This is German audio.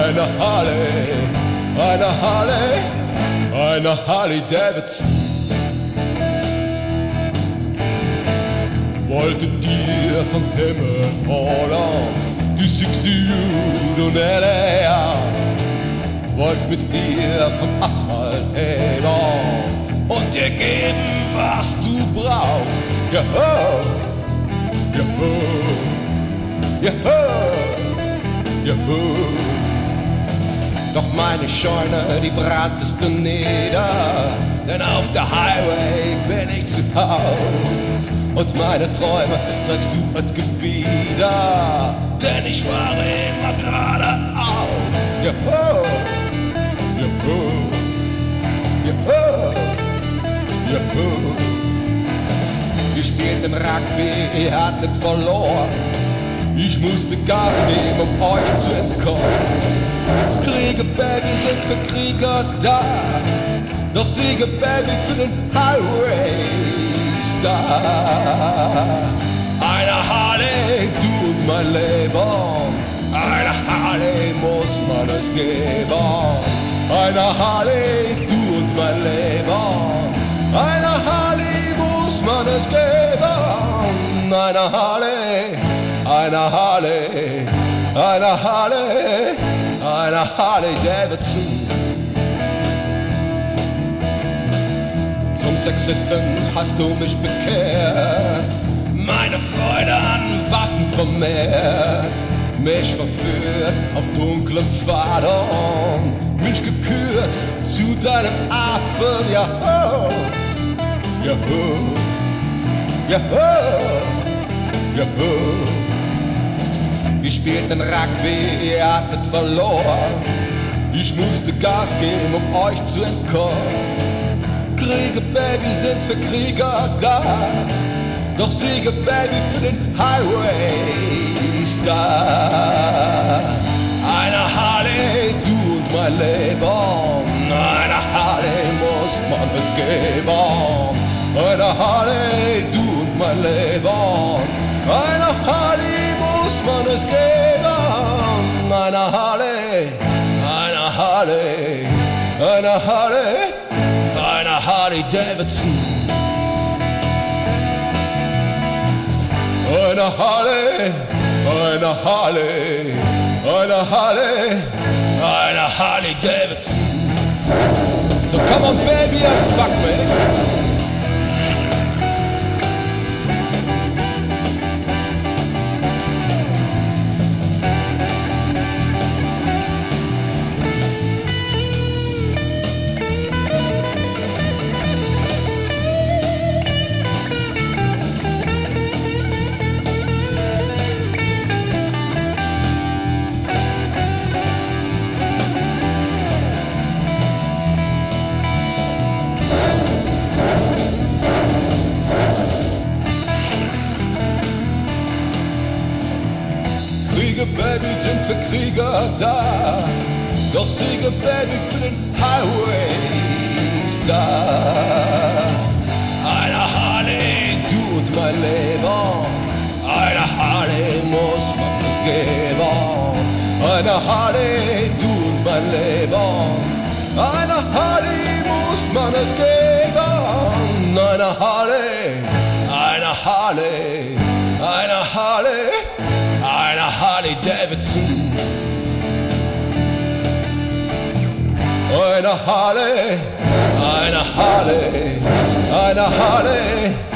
eine Harley, eine Harley, eine Harley Davidson. Wollte dir vom Himmel holen, die 60 und LA. Wollte mit dir vom Asphalt heben und dir geben, was du brauchst. Jaho, jaho, jaho, jaho. Doch meine Scheune, die branntest du nieder, denn auf der Highway bin ich zu Haus. Und meine Träume trägst du als Gewieder, denn ich fahre immer geradeaus. Jaho, jaho, jaho, jaho. Wir spielten Rugby, ihr hattet verloren. Ich musste Gas geben, um euch zu entkommen. Kriege, Baby, sind für Krieger da, doch Siege, Baby, für den Highway Star. Eine Harley, du und mein Leben, eine Harley muss man es geben. Eine Harley, du und mein Leben, eine Harley muss man es geben. Eine Harley, eine Harley, eine Harley, eine Harley Davidson. Zum Sexisten hast du mich bekehrt, meine Freude an Waffen vermehrt, mich verführt auf dunklen Pfaden, mich gekürt zu deinem Affen. Jaho, jaho, jaho, jaho. Wir spielten Rugby, ihr hattet verloren. Ich musste Gas geben, um euch zu entkommen. Kriege, Baby, sind für Krieger da, doch Siege, Baby, für den Highway Star. Eine Harley, du und mein Leben, eine Harley muss man es geben. Eine Harley, du und mein Leben, eine Harley muss man es geben. Eine Harley, eine Harley, eine Harley, eine Harley Davidson. Eine Harley, eine Harley, eine Harley, eine Harley Davidson. So come on baby and fuck me. Kriege, Baby, sind für Krieger da, doch Siege, Baby, für den Highway Star. Eine Harley, du und mein Leben, eine Harley muss man es geben. Eine Harley, du und mein Leben, eine Harley muss man es geben. Eine Harley, eine Harley, eine Harley, eine Harley Davidson. Eine Harley, eine Harley, eine Harley.